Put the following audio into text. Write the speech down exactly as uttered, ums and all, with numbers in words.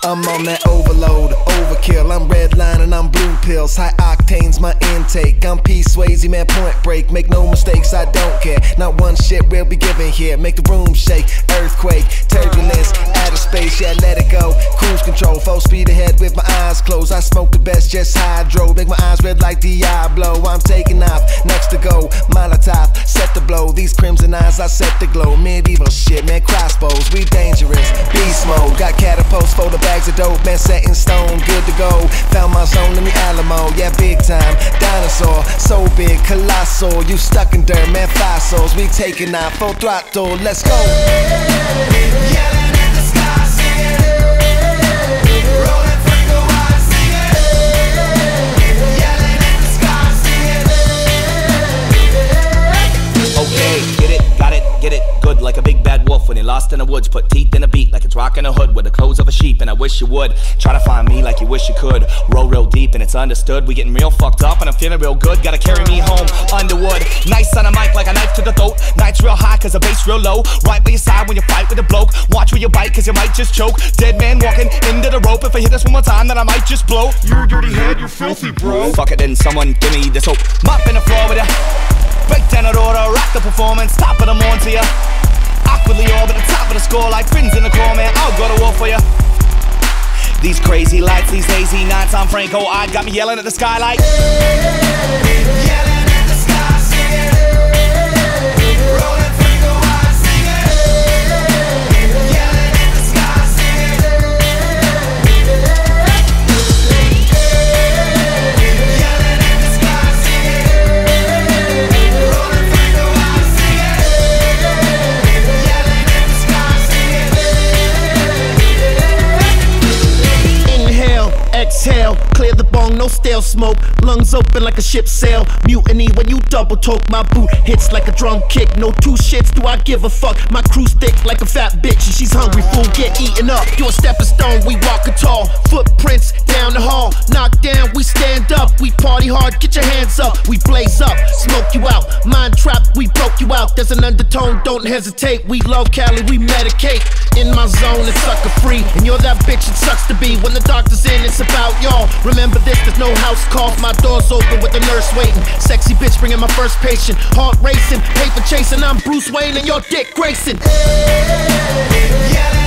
I'm on that overload, overkill. I'm redline and I'm blue pills. High octane's my intake. I'm P Swayze, man, point break. Make no mistakes, I don't care. Not one shit will be given here. Make the room shake, earthquake, turbulence, outer space, yeah, let it go. Cruise control, full speed ahead with my eyes closed. I smoke the best, just hydro. Make my eyes red like Diablo. I'm taking off, next to go. Molotov, set the blow. These crimson eyes, I set the glow. Medieval shit, man, crossbows, we dangerous. Beast mode, got catapults for the bags of dope, man, set in stone, good to go. Found my zone in the Alamo, yeah, big time. Dinosaur, so big, colossal. You stuck in dirt, man, fossils. We taking out full throttle, let's go. Yelling in the sky, singing, rolling finger while singing, yelling in the sky, singing. Okay, get it, got it, get it, good like a big bad wolf when you're lost in the woods. Put teeth in a beat like it's rocking a hood with the clothes of a sheep, and I wish you would try to find me like you wish you could. Roll real deep and it's understood. We getting real fucked up and I'm feeling real good. Gotta carry me home, Underwood. Nice on a mic like a knife to the throat. Nights real high cause the bass real low. Right by your side when you fight with a bloke. Watch where you bite cause you might just choke. Dead man walking into the rope. If I hit this one more time then I might just blow. You're a dirty head, you're filthy, bro. Fuck it then, someone give me the soap. Mop in the floor with ya. Break down the order, rock the performance. Top of the morn to ya. Awkwardly all at the top of the score like fins in the core, man. I'll go to war for ya. These crazy lights, these hazy nights, I'm Franco. I got me yelling at the sky like Yelling in the sky, singing, rolling finger while singing, yelling in the sky, singing, yelling in the sky, singing, rolling finger while singing, yelling in the sky, singing. Inhale, exhale, clear the bong, no stale smoke. Lungs open like a ship sail. Mutiny when you double talk. My boot hits like a drum kick. No two shits, do I give a fuck? My crew's thick like a fat bitch, and she's hungry, fool, get eaten up. You a stepping stone, we walking tall. Footprints down the hall. Knock down, we stand up. We party hard, get your hands up. We blaze up, smoke you out. Mind trap, we broke you out. There's an undertone, don't hesitate. We love Cali, we medicate. In my zone, it's sucker free, and you're that bitch it sucks to be. When the doctor's in, it's about y'all. Remember this, there's no house calls. My door's open with the nurse waiting. Sexy bitch bringing my first patient. Heart racing, paper chasing. I'm Bruce Wayne and your Dick Grayson. Yelling